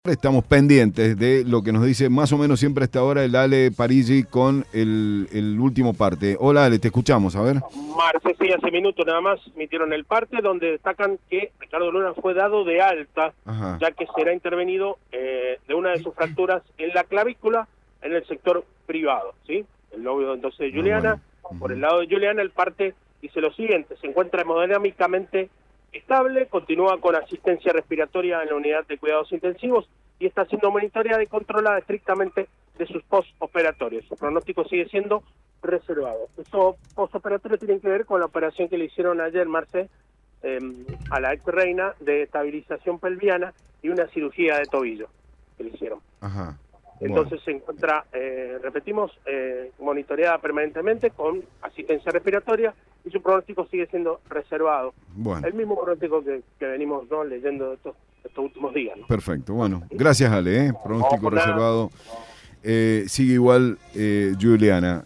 Estamos pendientes de lo que nos dice más o menos siempre a esta hora el Ale Parigi con el último parte. Hola Ale, te escuchamos, a ver. Marce, sí, hace minutos nada más emitieron el parte donde destacan que Ricardo Luna fue dado de alta, Ajá. ya que será intervenido de una de sus fracturas en la clavícula en el sector privado, ¿sí? El novio entonces de Juliana, Bueno. por el lado de Juliana, el parte dice lo siguiente: se encuentra hemodinámicamente estable, continúa con asistencia respiratoria en la unidad de cuidados intensivos y está siendo monitoreada y controlada estrictamente de sus postoperatorios. Su pronóstico sigue siendo reservado. Estos postoperatorios tienen que ver con la operación que le hicieron ayer, Marce, a la ex reina de estabilización pelviana y una cirugía de tobillo que le hicieron. Ajá. Entonces se encuentra, repetimos, monitoreada permanentemente con asistencia respiratoria y su pronóstico sigue siendo reservado. Bueno. El mismo pronóstico que venimos, ¿no?, leyendo estos últimos días, ¿no? Perfecto, bueno, gracias Ale, pronóstico por nada. reservado. Sigue igual Juliana.